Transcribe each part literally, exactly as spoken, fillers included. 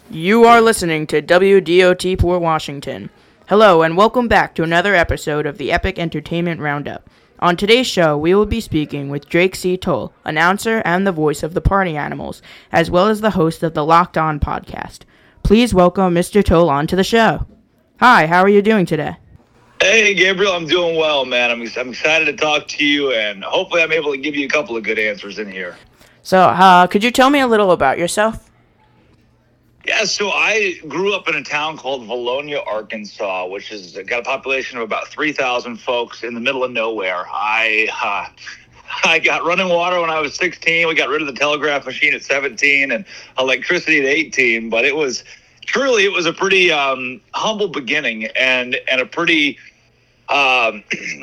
You are listening to W D O T Port Washington. Hello and welcome back to another episode of the Epic Entertainment Roundup. On today's show, we will be speaking with Drake C. Toll, announcer and the voice of the Party Animals, as well as the host of the Locked On podcast. Please welcome Mister Toll onto the show. Hi, how are you doing today? Hey, Gabriel, I'm doing well, man. I'm, I'm excited to talk to you, and hopefully I'm able to give you a couple of good answers in here. So, uh, could you tell me a little about yourself? Yeah, so I grew up in a town called Valonia, Arkansas, which has got a population of about three thousand folks in the middle of nowhere. I uh, I got running water when I was sixteen. We got rid of the telegraph machine at seventeen and electricity at eighteen. But it was truly, it was a pretty um, humble beginning and, and a pretty um,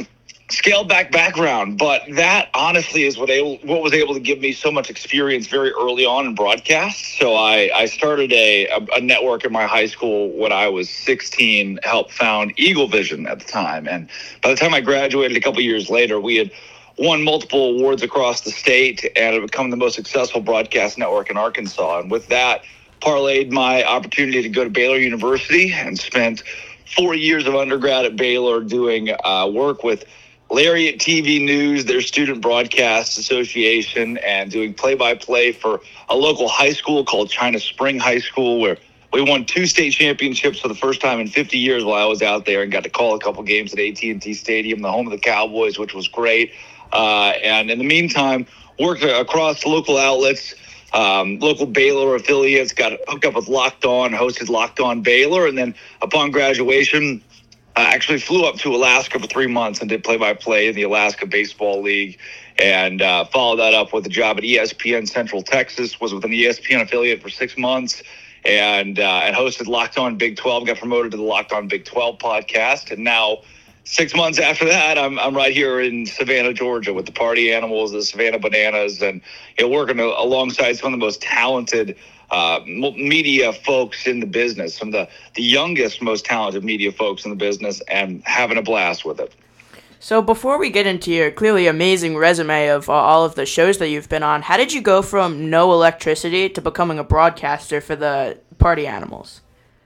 scaled back background. But that honestly is what able, what was able to give me so much experience very early on in broadcast. So I, I started a, a, a network in my high school when I was sixteen, helped found Eagle Vision at the time. And by the time I graduated a couple years later, we had won multiple awards across the state and had become the most successful broadcast network in Arkansas. And with that, parlayed my opportunity to go to Baylor University and spent four years of undergrad at Baylor doing uh, work with Lariat T V News, their student broadcast association, and doing play-by-play for a local high school called China Spring High School, where we won two state championships for the first time in fifty years while I was out there, and got to call a couple games at A T and T Stadium, the home of the Cowboys, which was great. Uh, and in the meantime, worked across local outlets, um, local Baylor affiliates, got hooked up with Locked On, hosted Locked On Baylor, and then upon graduation, I actually flew up to Alaska for three months and did play-by-play in the Alaska Baseball League, and uh, followed that up with a job at E S P N Central Texas, was with an E S P N affiliate for six months, and uh, and hosted Locked On Big twelve, got promoted to the Locked On Big twelve podcast, and now six months after that, I'm I'm right here in Savannah, Georgia, with the Party Animals, the Savannah Bananas, and you know, working alongside some of the most talented Uh, media folks in the business, some of the, the youngest, most talented media folks in the business, and having a blast with it. So before we get into your clearly amazing resume of uh, all of the shows that you've been on, how did you go from no electricity to becoming a broadcaster for the Party Animals?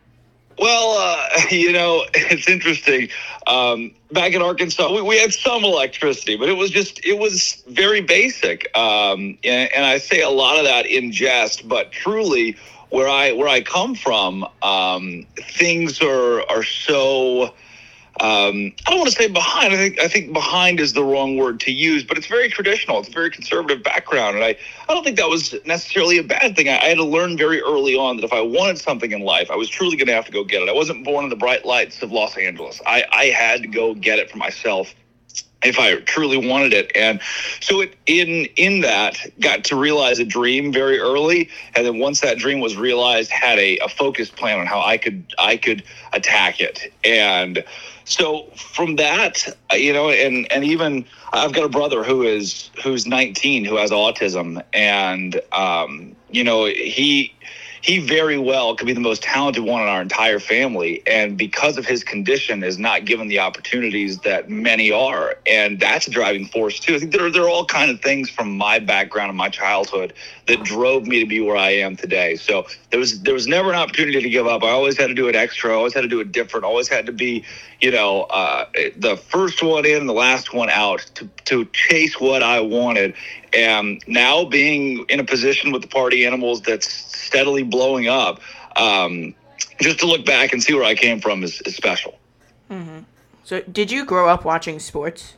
Well, uh, you know, it's interesting. Um, back in Arkansas, we, we had some electricity, but it was just, it was very basic. Um, and, and I say a lot of that in jest, but truly where I, where I come from, um, things are, are so, um, I don't want to say behind. I think, I think behind is the wrong word to use, but it's very traditional. It's a very conservative background. And I, I don't think that was necessarily a bad thing. I, I had to learn very early on that if I wanted something in life, I was truly going to have to go get it. I wasn't born in the bright lights of Los Angeles. I, I had to go get it for myself if I truly wanted it. And so it, in in that, got to realize a dream very early. And then once that dream was realized, had a, a focused plan on how I could I could attack it. And so from that, you know, and, and even I've got a brother who is who's nineteen who has autism, and um, you know, he he very well could be the most talented one in our entire family, and because of his condition is not given the opportunities that many are, and that's a driving force too. I think there are, there are all kinds of things from my background and my childhood that drove me to be where I am today. So there was there was never an opportunity to give up. I always had to do it extra. I always had to do it different. I always had to be, you know, uh, the first one in and the last one out to, to chase what I wanted. And now being in a position with the Party Animals that's steadily blowing up, um, just to look back and see where I came from is, is special. Mm-hmm. So did you grow up watching sports?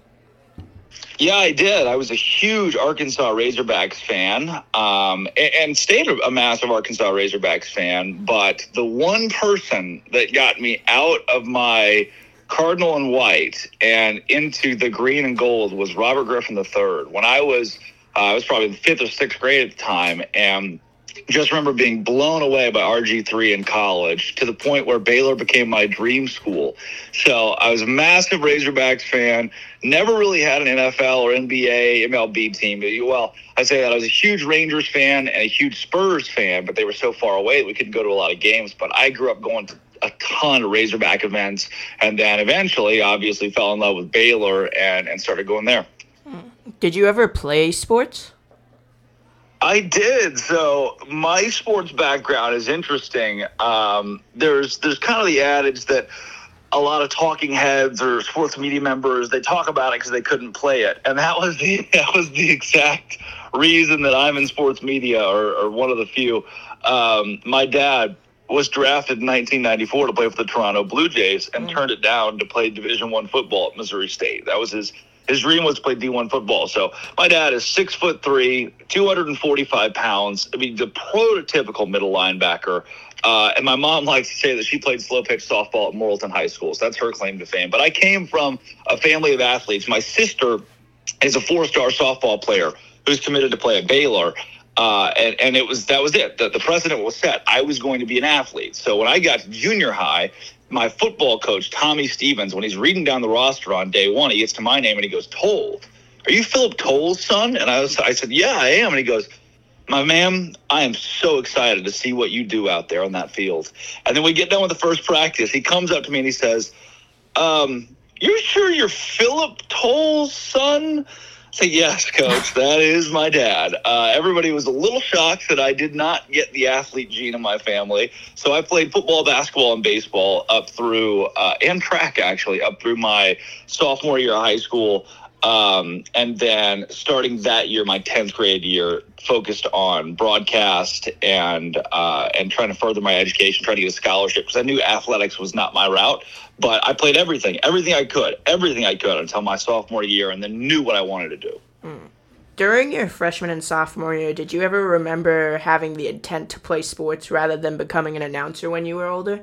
Yeah, I did. I was a huge Arkansas Razorbacks fan, um, and, and stayed a massive Arkansas Razorbacks fan. But the one person that got me out of my Cardinal and white and into the green and gold was Robert Griffin the third. When I was, uh, I was probably in fifth or sixth grade at the time, and just remember being blown away by R G three in college to the point where Baylor became my dream school. So I was a massive Razorbacks fan, never really had an N F L or N B A, M L B team. Well, I say that I was a huge Rangers fan and a huge Spurs fan, but they were so far away that we couldn't go to a lot of games. But I grew up going to a ton of Razorback events, and then eventually obviously fell in love with Baylor and, and started going there. Did you ever play sports? I did. So my sports background is interesting. Um, there's there's kind of the adage that a lot of talking heads or sports media members, they talk about it because they couldn't play it, and that was the that was the exact reason that I'm in sports media, or, or one of the few. Um, my dad was drafted in nineteen ninety-four to play for the Toronto Blue Jays, and mm. turned it down to play Division One football at Missouri State. That was his. His dream was to play D one football. So my dad is six foot three, two hundred forty-five pounds. I mean, the prototypical middle linebacker. Uh, and my mom likes to say that she played slow pitch softball at Morrilton High School. So that's her claim to fame. But I came from a family of athletes. My sister is a four-star softball player who's committed to play at Baylor. Uh, and, and it was that was it. The, the precedent was set. I was going to be an athlete. So when I got to junior high, my football coach, Tommy Stevens, when he's reading down the roster on day one, he gets to my name and he goes, Toll, are you Philip Toll's son? And I was, I said, yeah, I am. And he goes, my man, I am so excited to see what you do out there on that field. And then we get done with the first practice. He comes up to me and he says, um, you sure you're Philip Toll's son? I say, yes, coach, that is my dad. Uh, everybody was a little shocked that I did not get the athlete gene in my family. So I played football, basketball, and baseball up through, uh, and track actually, up through my sophomore year of high school. Um, and then starting that year, my tenth grade year, focused on broadcast and uh, and trying to further my education, trying to get a scholarship, because I knew athletics was not my route. But I played everything, everything I could, everything I could until my sophomore year, and then knew what I wanted to do. Mm. During your freshman and sophomore year, did you ever remember having the intent to play sports rather than becoming an announcer when you were older?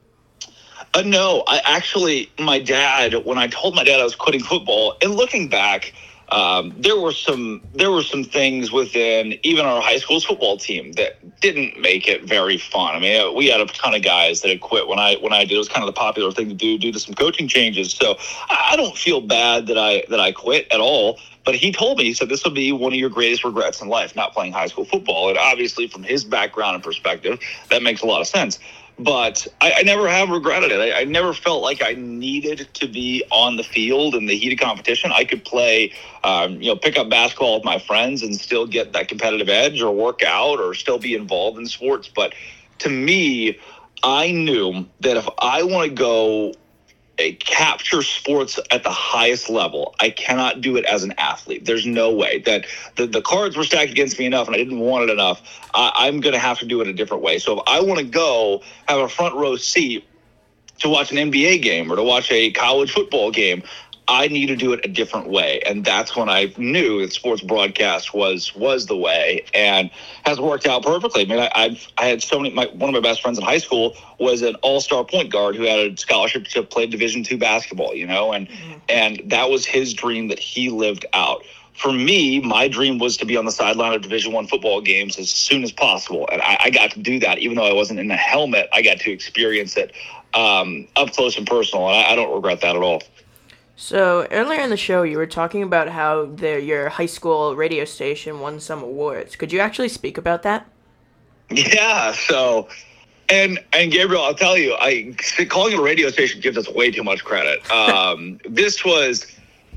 Uh, no, I actually, my dad, when I told my dad I was quitting football, and looking back, um, there were some there were some things within even our high school's football team that didn't make it very fun. I mean, we had a ton of guys that had quit when I when I did. It was kind of the popular thing to do due to some coaching changes. So I don't feel bad that I that I quit at all. But he told me, he said, this will be one of your greatest regrets in life, not playing high school football. And obviously, from his background and perspective, that makes a lot of sense. But I, I never have regretted it. I, I never felt like I needed to be on the field in the heat of competition. I could play, um, you know, pick up basketball with my friends and still get that competitive edge, or work out, or still be involved in sports. But to me, I knew that if I want to go a capture sports at the highest level, I cannot do it as an athlete. There's no way. That the, the cards were stacked against me enough and I didn't want it enough. I, I'm going to have to do it a different way. So if I want to go have a front row seat to watch an N B A game or to watch a college football game, I need to do it a different way. And that's when I knew that sports broadcast was was the way, and has worked out perfectly. I mean, I I've, I had so many, my, one of my best friends in high school was an all-star point guard who had a scholarship to play Division two basketball, you know, and, mm-hmm. and that was his dream that he lived out. For me, my dream was to be on the sideline of Division One football games as soon as possible. And I, I got to do that. Even though I wasn't in the helmet, I got to experience it um, up close and personal. And I, I don't regret that at all. So earlier in the show, you were talking about how the, your high school radio station won some awards. Could you actually speak about that? Yeah. So, and and Gabriel, I'll tell you, I calling it a radio station gives us way too much credit. Um, this was,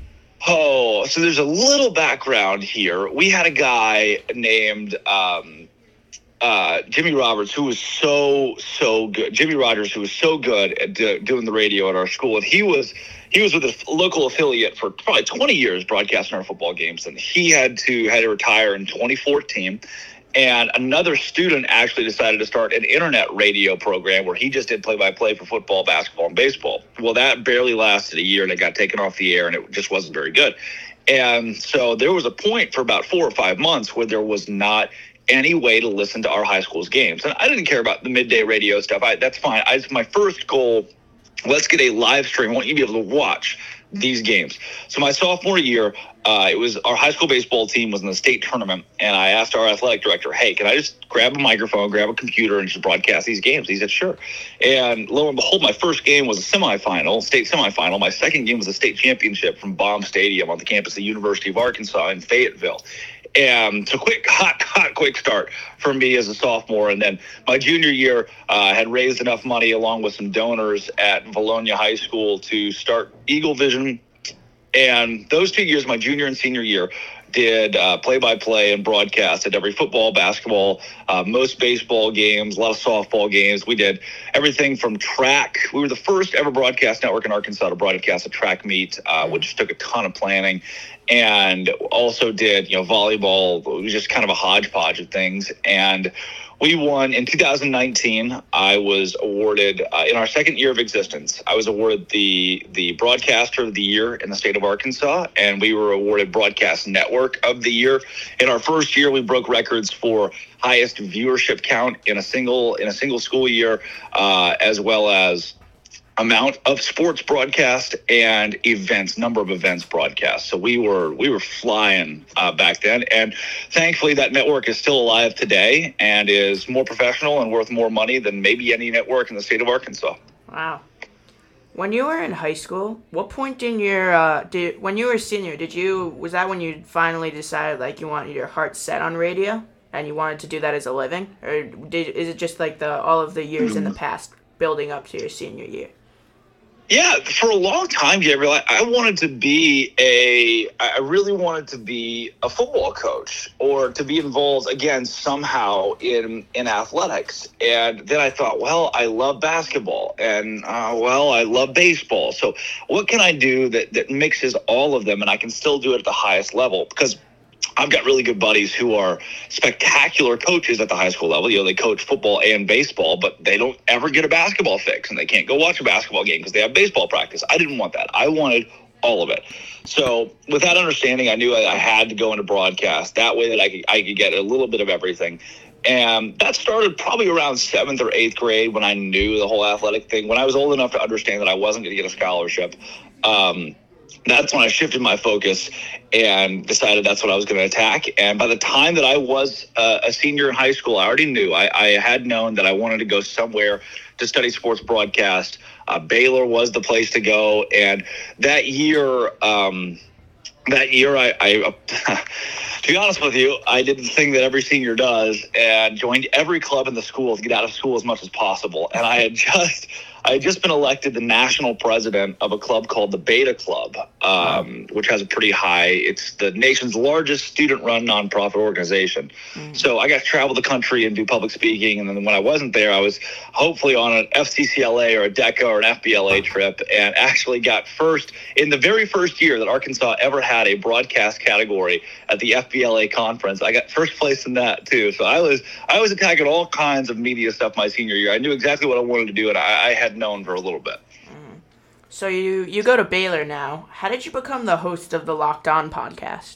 oh, so there's a little background here. We had a guy named um, uh, Jimmy Roberts who was so so good. Jimmy Rogers, who was so good at do, doing the radio at our school, and he was. He was with a local affiliate for probably twenty years broadcasting our football games, and he had to had to retire in twenty fourteen. And another student actually decided to start an internet radio program where he just did play-by-play for football, basketball, and baseball. Well, that barely lasted a year, and it got taken off the air, and it just wasn't very good. And so there was a point for about four or five months where there was not any way to listen to our high school's games. And I didn't care about the midday radio stuff. I, that's fine. I, my first goal, let's get a live stream. I want you to be able to watch these games. So my sophomore year, uh, it was our high school baseball team was in the state tournament, and I asked our athletic director, hey, can I just grab a microphone, grab a computer, and just broadcast these games? He said, sure. And lo and behold, my first game was a semifinal, state semifinal. My second game was a state championship from Baum Stadium on the campus of the University of Arkansas in Fayetteville. And so quick, hot, hot, quick start for me as a sophomore. And then my junior year, I uh, had raised enough money along with some donors at Valonia High School to start Eagle Vision. And those two years, my junior and senior year, did uh, play-by-play and broadcast at every football, basketball, uh, most baseball games, a lot of softball games. We did everything from track. We were the first ever broadcast network in Arkansas to broadcast a track meet, uh, which took a ton of planning, and also did, you know, volleyball. It was just kind of a hodgepodge of things. And we won in two thousand nineteen. I was awarded uh, in our second year of existence. I was awarded the the Broadcaster of the Year in the state of Arkansas, and we were awarded Broadcast Network of the Year. In our first year, we broke records for highest viewership count in a single in a single school year, uh, as well as amount of sports broadcast and events, number of events broadcast. So we were we were flying uh, back then, and thankfully that network is still alive today and is more professional and worth more money than maybe any network in the state of Arkansas. Wow. When you were in high school, what point in your uh, did when you were a senior, did you was that when you finally decided like you wanted your heart set on radio and you wanted to do that as a living, or did is it just like the all of the years in the past building up to your senior year? Yeah, for a long time, Gabriel, I, I wanted to be a, I really wanted to be a football coach or to be involved, again, somehow in, in athletics. And then I thought, well, I love basketball and, uh, well, I love baseball. So what can I do that, that mixes all of them and I can still do it at the highest level? Because I've got really good buddies who are spectacular coaches at the high school level. You know, they coach football and baseball, but they don't ever get a basketball fix, and they can't go watch a basketball game because they have baseball practice. I didn't want that. I wanted all of it. So with that understanding, I knew I had to go into broadcast. That way that I could, I could get a little bit of everything. And that started probably around seventh or eighth grade when I knew the whole athletic thing. When I was old enough to understand that I wasn't going to get a scholarship, um, that's when I shifted my focus and decided that's what I was going to attack. And by the time that I was uh, a senior in high school, I already knew. I, I had known that I wanted to go somewhere to study sports broadcast. Uh, Baylor was the place to go. And that year, um, that year, I, I to be honest with you, I did the thing that every senior does and joined every club in the school to get out of school as much as possible. And I had just... I had just been elected the national president of a club called the Beta Club, um, which has a pretty high, it's the nation's largest student-run nonprofit organization. Mm. So I got to travel the country and do public speaking. And then when I wasn't there, I was hopefully on an F C C L A or a DECA or an F B L A trip, and actually got first in the very first year that Arkansas ever had a broadcast category at the F B L A conference. I got first place in that too. So I was I was attacking all kinds of media stuff my senior year. I knew exactly what I wanted to do, and I, I had known for a little bit. Mm. So you, you go to Baylor now. How did you become the host of the Locked On podcast?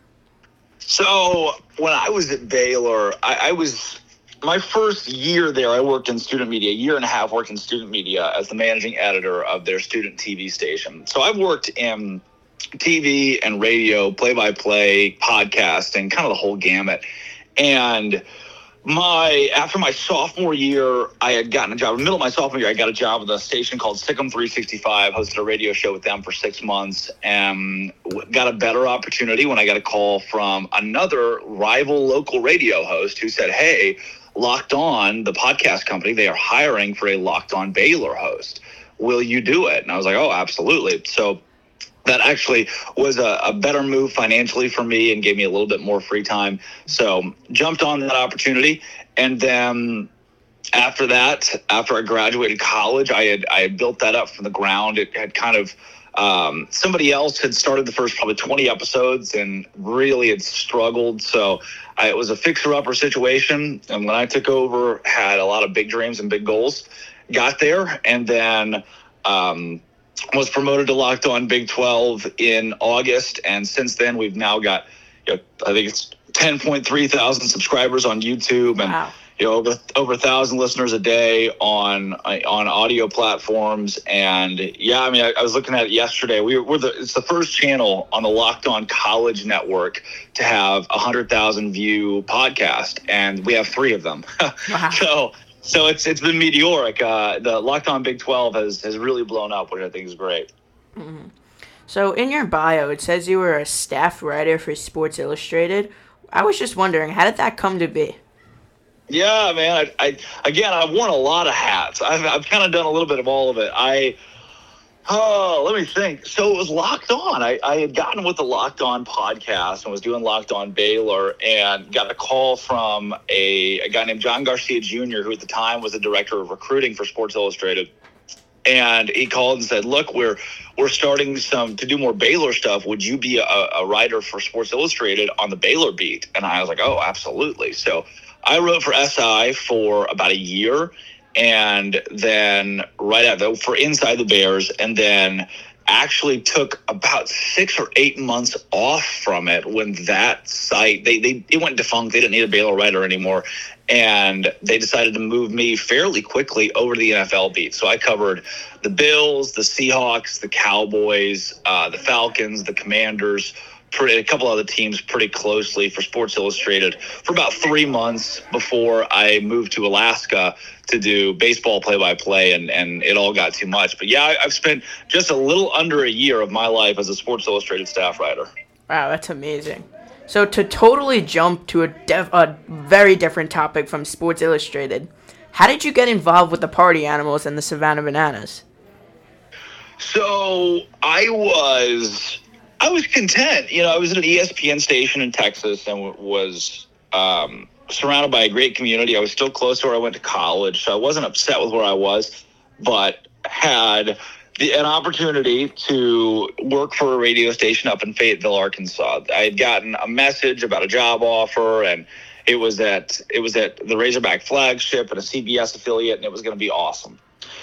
So when I was at Baylor, I, I was my first year there. I worked in student media, a year and a half worked in student media as the managing editor of their student T V station. So I've worked in T V and radio, play-by-play, podcasting, kind of the whole gamut. And My after my sophomore year, I had gotten a job. In the middle of my sophomore year, I got a job with a station called Sikkim three sixty-five. Hosted a radio show with them for six months, and got a better opportunity when I got a call from another rival local radio host who said, "Hey, Locked On, the podcast company, they are hiring for a Locked On Baylor host. Will you do it?" And I was like, "Oh, absolutely." So that actually was a, a better move financially for me and gave me a little bit more free time. So jumped on that opportunity. And then after that, after I graduated college, I had I had built that up from the ground. It had kind of um, somebody else had started the first probably twenty episodes and really had struggled. So I, it was a fixer-upper situation. And when I took over, had a lot of big dreams and big goals. Got there, and then um, was promoted to Locked On Big twelve in August, and since then we've now got, you know, I think it's ten point three thousand subscribers on YouTube, and wow. you know over over a thousand listeners a day on on audio platforms. And yeah, I mean, I, I was looking at it yesterday. We were we're the it's the first channel on the Locked On College Network to have a hundred thousand view podcast, and we have three of them. Wow. so. So it's it's been meteoric. Uh, the Locked On Big twelve has, has really blown up, which I think is great. Mm-hmm. So in your bio, it says you were a staff writer for Sports Illustrated. I was just wondering, how did that come to be? Yeah, man. I, I again, I've worn a lot of hats. I've I've kind of done a little bit of all of it. I Oh, let me think. So it was Locked On. I, I had gotten with the Locked On podcast and was doing Locked On Baylor and got a call from a, a guy named John Garcia Junior, who at the time was the director of recruiting for Sports Illustrated. And he called and said, look, we're we're starting some to do more Baylor stuff. Would you be a, a writer for Sports Illustrated on the Baylor beat? And I was like, oh, absolutely. So I wrote for S I for about a year. And then right after for Inside the Bears, and then actually took about six or eight months off from it when that site, they, they it went defunct. They didn't need a Baylor writer anymore. And they decided to move me fairly quickly over to the N F L beat. So I covered the Bills, the Seahawks, the Cowboys, uh, the Falcons, the Commanders, a couple other teams pretty closely for Sports Illustrated for about three months before I moved to Alaska to do baseball play-by-play, and, and it all got too much. But yeah, I've spent just a little under a year of my life as a Sports Illustrated staff writer. Wow, that's amazing. So to totally jump to a, def- a very different topic from Sports Illustrated, how did you get involved with the Party Animals and the Savannah Bananas? So I was... I was content. You know, I was at an E S P N station in Texas and was um, surrounded by a great community. I was still close to where I went to college, so I wasn't upset with where I was, but had the, an opportunity to work for a radio station up in Fayetteville, Arkansas. I had gotten a message about a job offer, and it was at it was at the Razorback flagship and a C B S affiliate, and it was going to be awesome.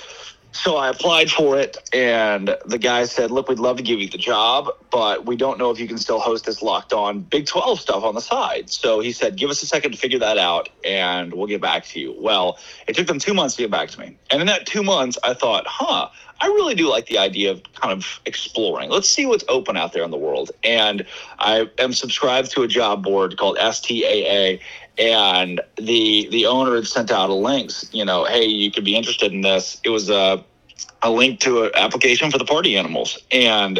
So I applied for it, and the guy said, look, we'd love to give you the job, but we don't know if you can still host this Locked On Big twelve stuff on the side. So he said, give us a second to figure that out, and we'll get back to you. Well, it took them two months to get back to me. And in that two months, I thought, huh, I really do like the idea of kind of exploring. Let's see what's open out there in the world. And I am subscribed to a job board called S T A A, and the the owner had sent out a link, you know, hey, you could be interested in this. It was a, a link to an application for the Party Animals. And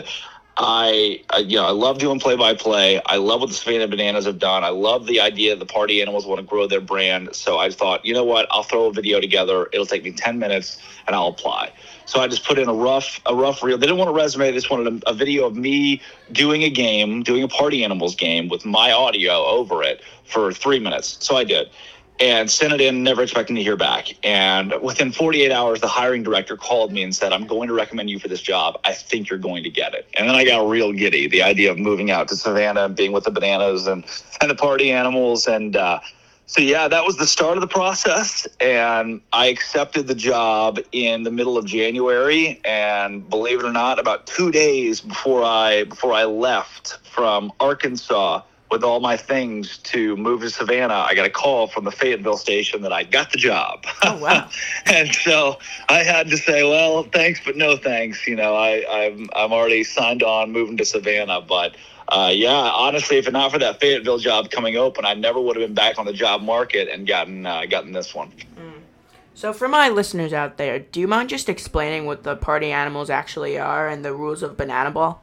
I, I, you know, I love doing play-by-play. I love what the Savannah Bananas have done. I love the idea the Party Animals want to grow their brand. So I thought, you know what, I'll throw a video together. It'll take me ten minutes, and I'll apply. So I just put in a rough a rough reel. They didn't want a resume. They just wanted a, a video of me doing a game, doing a Party Animals game with my audio over it for three minutes. So I did. And sent it in, never expecting to hear back. And within forty-eight hours, the hiring director called me and said, I'm going to recommend you for this job. I think you're going to get it. And then I got real giddy, the idea of moving out to Savannah and being with the Bananas and, and the Party Animals. And uh, so, yeah, that was the start of the process. And I accepted the job in the middle of January. And believe it or not, about two days before I before I left from Arkansas with all my things to move to Savannah, I got a call from the Fayetteville station that I got the job. Oh, wow. And so I had to say, well, thanks, but no thanks. You know, I, I'm I'm already signed on moving to Savannah. But, uh, yeah, honestly, if not for that Fayetteville job coming open, I never would have been back on the job market and gotten uh, gotten this one. Mm. So for my listeners out there, do you mind just explaining what the Party Animals actually are and the rules of Banana Ball?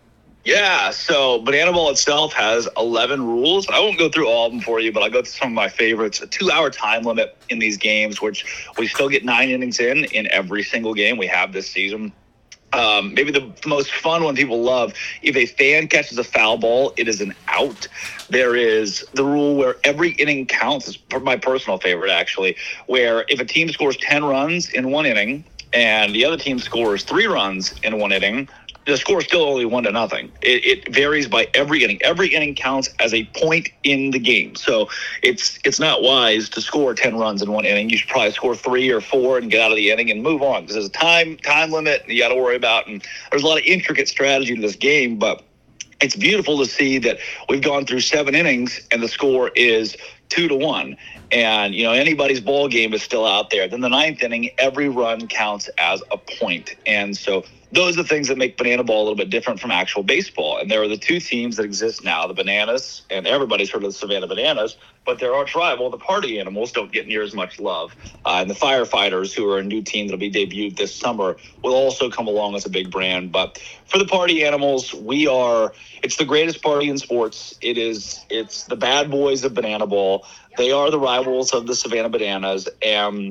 Yeah, so Banana Ball itself has eleven rules. I won't go through all of them for you, but I'll go through some of my favorites. A two-hour time limit in these games, which we still get nine innings in in every single game we have this season. Um, maybe the most fun one people love, if a fan catches a foul ball, it is an out. There is the rule where every inning counts. It's my personal favorite, actually, where if a team scores ten runs in one inning and the other team scores three runs in one inning, the score is still only one to nothing. It, it varies by every inning. Every inning counts as a point in the game. So it's it's not wise to score ten runs in one inning. You should probably score three or four and get out of the inning and move on, because there's a time time limit you got to worry about, and there's a lot of intricate strategy to this game. But it's beautiful to see that we've gone through seven innings and the score is two to one. And, you know, anybody's ball game is still out there. Then the ninth inning, every run counts as a point. And so those are the things that make Banana Ball a little bit different from actual baseball. And there are the two teams that exist now, the Bananas, and everybody's heard of the Savannah Bananas, but they're arch rival. The Party Animals don't get near as much love. Uh, and the Firefighters, who are a new team that will be debuted this summer, will also come along as a big brand. But for the Party Animals, we are, it's the greatest party in sports. It is, it's the bad boys of Banana Ball. They are the rivals of the Savannah Bananas, and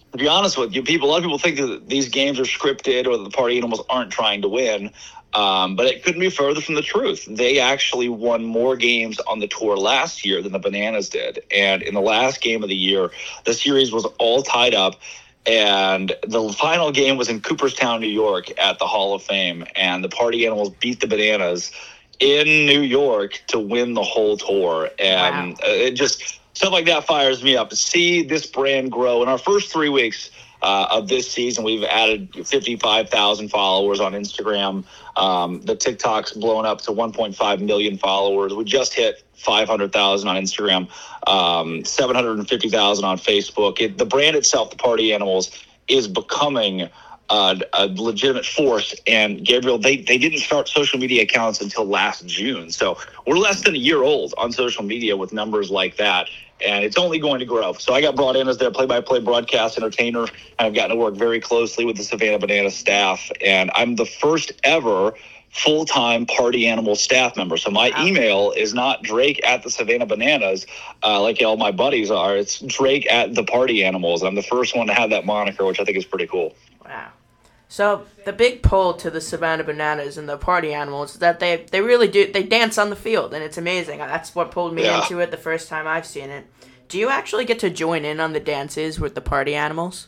to be honest with you, people, a lot of people think that these games are scripted or that the Party Animals aren't trying to win. Um, but it couldn't be further from the truth. They actually won more games on the tour last year than the Bananas did. And in the last game of the year, the series was all tied up. And the final game was in Cooperstown, New York at the Hall of Fame. And the Party Animals beat the Bananas in New York to win the whole tour. And wow. it just, stuff like that fires me up. To see this brand grow in our first three weeks uh, of this season, we've added fifty-five thousand followers on Instagram. Um, the TikTok's blown up to one point five million followers. We just hit five hundred thousand on Instagram, um, seven hundred fifty thousand on Facebook. It, the brand itself, the Party Animals, is becoming uh, a legitimate force. And Gabriel, they, they didn't start social media accounts until last June. So we're less than a year old on social media with numbers like that. And it's only going to grow. So I got brought in as their play-by-play broadcast entertainer, and I've gotten to work very closely with the Savannah Bananas staff. And I'm the first ever full-time Party Animal staff member. So my wow. email is not Drake at the Savannah Bananas, uh, like all my buddies are. It's Drake at the Party Animals. I'm the first one to have that moniker, which I think is pretty cool. Wow. So the big pull to the Savannah Bananas and the Party Animals is that they, they really do, they dance on the field, and it's amazing. That's what pulled me yeah. into it the first time I've seen it. Do you actually get to join in on the dances with the Party Animals?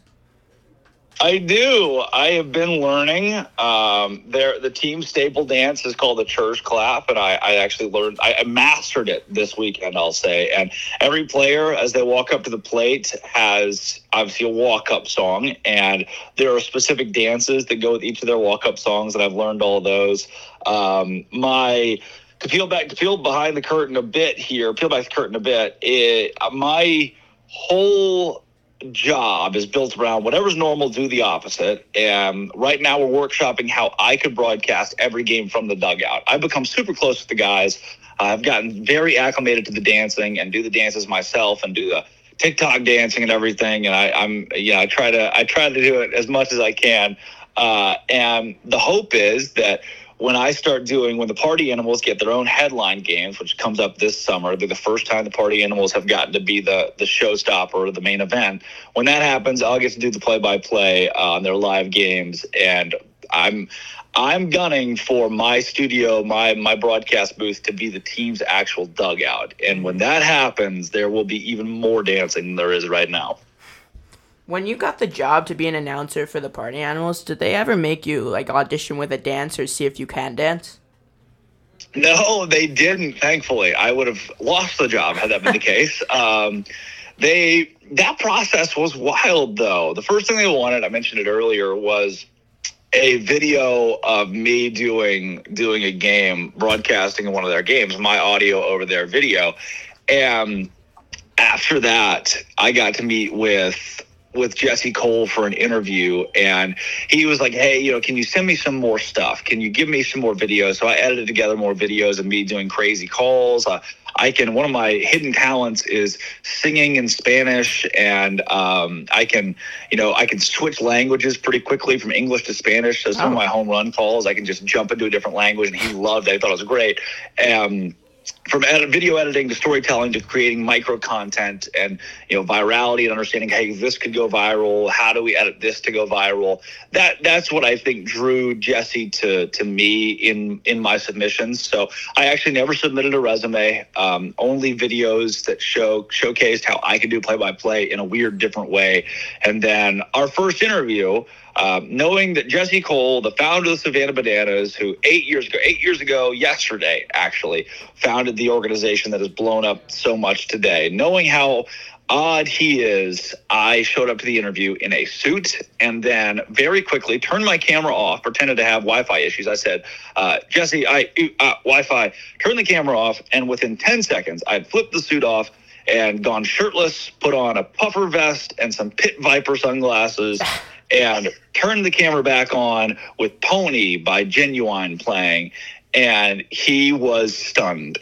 I do. I have been learning. Um, there, the team staple dance is called the church clap, and I, I actually learned. I, I mastered it this weekend, I'll say. And every player, as they walk up to the plate, has obviously a walk-up song, and there are specific dances that go with each of their walk-up songs, and I've learned all those. Um, my to peel back, to peel behind the curtain a bit here, peel back the curtain a bit. It, my whole job is built around whatever's normal, do the opposite. And right now we're workshopping how I could broadcast every game from the dugout. I've become super close with the guys. Uh, I've gotten very acclimated to the dancing and do the dances myself and do the TikTok dancing and everything. And I, I'm, yeah, I try to, I try to do it as much as I can. Uh, and the hope is that when I start doing, when the Party Animals get their own headline games, which comes up this summer, they're the first time the Party Animals have gotten to be the the showstopper or the main event. When that happens, I'll get to do the play-by-play on their live games, and I'm I'm gunning for my studio, my my broadcast booth to be the team's actual dugout. And when that happens, there will be even more dancing than there is right now. When you got the job to be an announcer for the Party Animals, did they ever make you like audition with a dance or see if you can dance? No, they didn't, thankfully. I would have lost the job had that been the case. Um, they that process was wild, though. The first thing they wanted, I mentioned it earlier, was a video of me doing doing a game, broadcasting in one of their games, my audio over their video. And after that, I got to meet with with Jesse Cole for an interview, and he was like, hey, you know, can you send me some more stuff? Can you give me some more videos? So I edited together more videos of me doing crazy calls. Uh, I can, one of my hidden talents is singing in Spanish, and um, I can, you know, I can switch languages pretty quickly from English to Spanish. So some oh. of my home run calls, I can just jump into a different language, and he loved it. I thought it was great. Um, From edit, video editing to storytelling to creating micro content and, you know, virality and understanding, hey, this could go viral. How do we edit this to go viral? That that's what I think drew Jesse to to me in in my submissions. So I actually never submitted a resume. Um, only videos that show showcased how I could do play by play in a weird, different way. And then our first interview. Um, knowing that Jesse Cole, the founder of the Savannah Bananas, who eight years ago, eight years ago, yesterday, actually, founded the organization that has blown up so much today, knowing how odd he is, I showed up to the interview in a suit and then very quickly turned my camera off, pretended to have Wi-Fi issues. I said, uh, Jesse, I uh, Wi-Fi, turned the camera off, and within ten seconds, I'd flipped the suit off and gone shirtless, put on a puffer vest and some Pit Viper sunglasses, and turned the camera back on with Pony by Genuine playing, and he was stunned.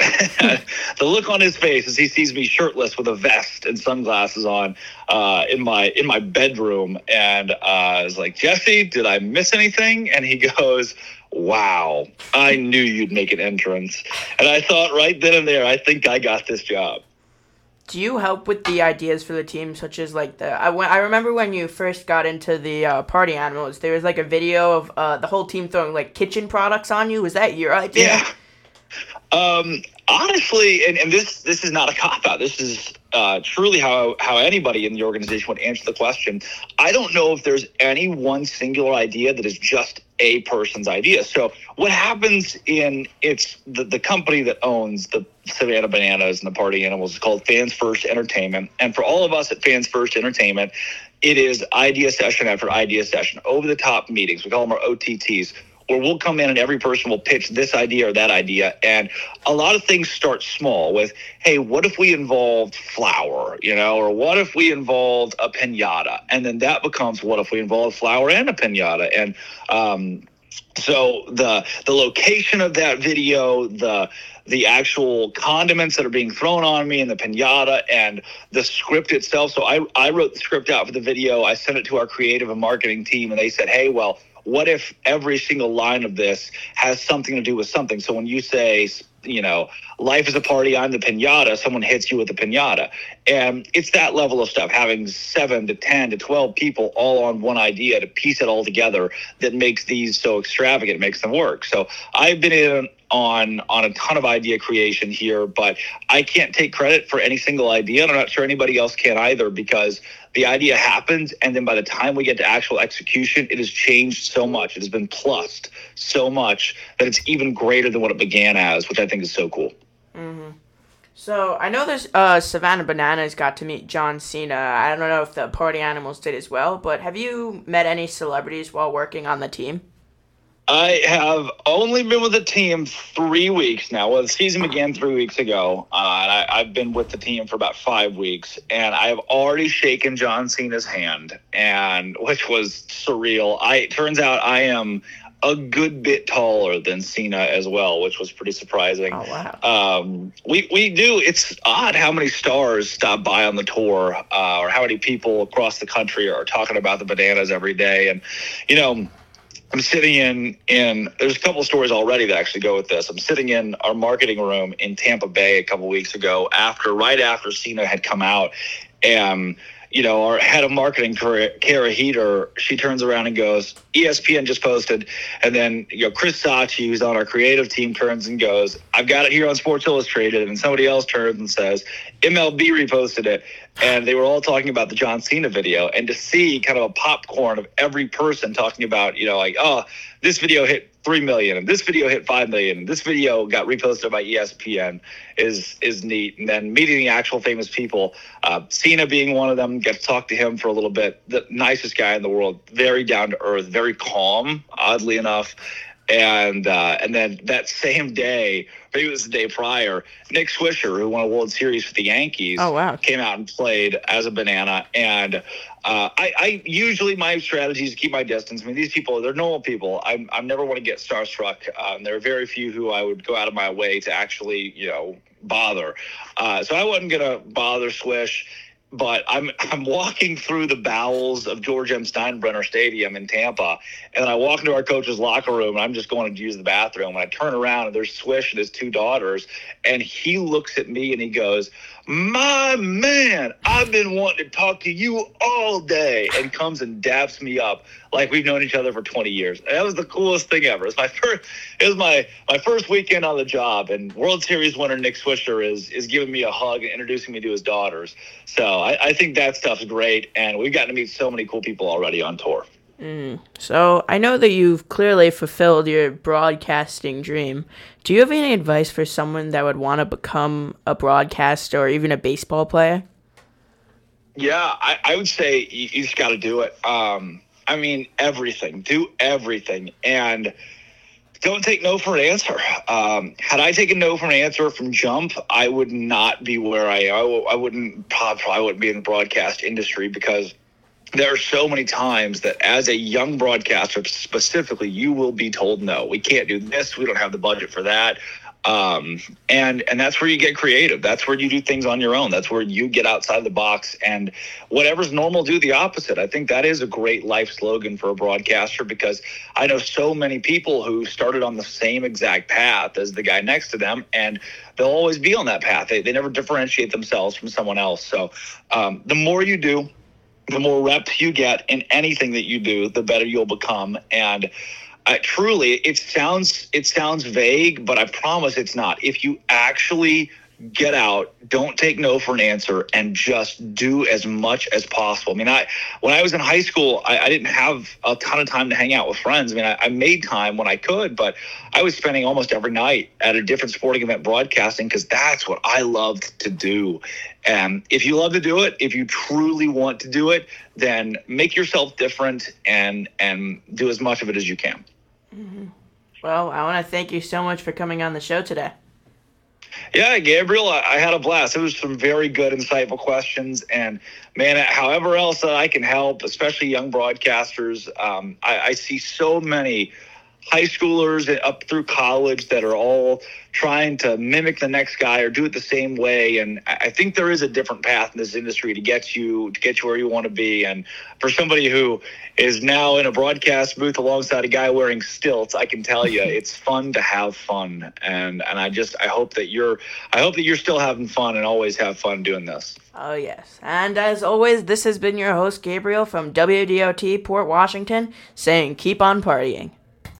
The look on his face as he sees me shirtless with a vest and sunglasses on uh, in my in my bedroom, and uh, I was like, Jesse, did I miss anything? And he goes, wow, I knew you'd make an entrance. And I thought right then and there, I think I got this job. do you help with the ideas for the team, such as like the I, I remember when you first got into the uh, Party Animals, there was like a video of uh, the whole team throwing like kitchen products on you. Was that your idea? Yeah. Um, honestly, and, and this this is not a cop-out. This is uh, truly how, how anybody in the organization would answer the question. I don't know if there's any one singular idea that is just a person's idea. So what happens in it's the, the company that owns the Savannah Bananas and the Party Animals is called Fans First Entertainment. And for all of us at Fans First Entertainment, it is idea session after idea session, over-the-top meetings. We call them our O T Ts, where we'll come in and every person will pitch this idea or that idea. And a lot of things start small with, hey, what if we involved flour, you know, or what if we involved a piñata? And then that becomes, what if we involved flour and a piñata? And um, so the the location of that video, the the actual condiments that are being thrown on me and the piñata and the script itself. So I, I wrote the script out for the video. I sent it to our creative and marketing team, and they said, hey, well, what if every single line of this has something to do with something? So when you say, you know, life is a party, I'm the piñata, someone hits you with a piñata. And it's that level of stuff, having seven to ten to twelve people all on one idea to piece it all together that makes these so extravagant, makes them work. So I've been in on on a ton of idea creation here, but I can't take credit for any single idea, and I'm not sure anybody else can either, because the idea happens, and then by the time we get to actual execution, it has changed so much. It has been plussed so much that it's even greater than what it began as, which I think is so cool. Mm-hmm. So I know this uh, Savannah Bananas got to meet John Cena. I don't know if the Party Animals did as well, but have you met any celebrities while working on the team? I have only been with the team three weeks now. Well, the season began three weeks ago, uh, and I, I've been with the team for about five weeks, and I have already shaken John Cena's hand, and which was surreal. I it turns out I am a good bit taller than Cena as well, which was pretty surprising. Oh, wow. Um, we, we do. It's odd how many stars stop by on the tour, uh, or how many people across the country are talking about the Bananas every day. And, you know, I'm sitting in, in, there's a couple of stories already that actually go with this. I'm sitting in our marketing room in Tampa Bay a couple of weeks ago after, right after Cena had come out, and, you know, our head of marketing, Kara Heater, she turns around and goes, E S P N just posted. And then, you know, Chris Sachi, who's on our creative team, turns and goes, I've got it here on Sports Illustrated. And somebody else turns and says, M L B reposted it. And they were all talking about the John Cena video. And to see kind of a popcorn of every person talking about, you know, like, oh, this video hit three million and this video hit five million and this video got reposted by E S P N is is neat. And then meeting the actual famous people, uh, Cena being one of them, get to talk to him for a little bit. The nicest guy in the world, very down to earth, very calm, oddly enough. And uh, and then that same day, maybe it was the day prior, Nick Swisher, who won a World Series for the Yankees, oh, wow. came out and played as a banana. And uh, I, I usually my strategy is to keep my distance. I mean, these people, they're normal people. I'm I'm never want to get starstruck. Um, there are very few who I would go out of my way to actually, you know, bother. Uh, so I wasn't gonna bother Swish. But I'm I'm walking through the bowels of George M. Steinbrenner Stadium in Tampa, and I walk into our coach's locker room, and I'm just going to use the bathroom. And I turn around, and there's Swish and his two daughters, and he looks at me, and he goes, my man, I've been wanting to talk to you all day, and comes and daps me up like we've known each other for twenty years. And that was the coolest thing ever. It's my first, it was my, my first weekend on the job, and World Series winner Nick Swisher is is giving me a hug and introducing me to his daughters. So I, I think that stuff's great, and we've gotten to meet so many cool people already on tour. Mm. So I know that you've clearly fulfilled your broadcasting dream. Do you have any advice for someone that would want to become a broadcaster or even a baseball player? Yeah, I, I would say you, you just got to do it. Um, I mean, everything. Do everything. And don't take no for an answer. Um, had I taken no for an answer from jump, I would not be where I am. I, w- I wouldn't probably wouldn't be in the broadcast industry, because there are so many times that as a young broadcaster specifically, you will be told, no, we can't do this. We don't have the budget for that. Um, and, and that's where you get creative. That's where you do things on your own. That's where you get outside the box, and whatever's normal, do the opposite. I think that is a great life slogan for a broadcaster, because I know so many people who started on the same exact path as the guy next to them, and they'll always be on that path. They, they never differentiate themselves from someone else. So, um, the more you do, the more reps you get in anything that you do, the better you'll become. And Uh, truly, it sounds it sounds vague, but I promise it's not. If you actually get out, don't take no for an answer, and just do as much as possible. I mean, I when I was in high school, I, I didn't have a ton of time to hang out with friends. I mean, I, I made time when I could, but I was spending almost every night at a different sporting event broadcasting, because that's what I loved to do. And if you love to do it, if you truly want to do it, then make yourself different and and do as much of it as you can. Mm-hmm. Well, I want to thank you so much for coming on the show today. Yeah, Gabriel, I, I had a blast. It was some very good, insightful questions. And, man, however else that I can help, especially young broadcasters, um, I, I see so many high schoolers up through college that are all trying to mimic the next guy or do it the same way. And I think there is a different path in this industry to get you to get you where you want to be. And for somebody who is now in a broadcast booth alongside a guy wearing stilts, I can tell you it's fun to have fun. And and I just I hope that you're I hope that you're still having fun and always have fun doing this. Oh, yes. And as always, this has been your host, Gabriel, from W D O T Port Washington, saying keep on partying.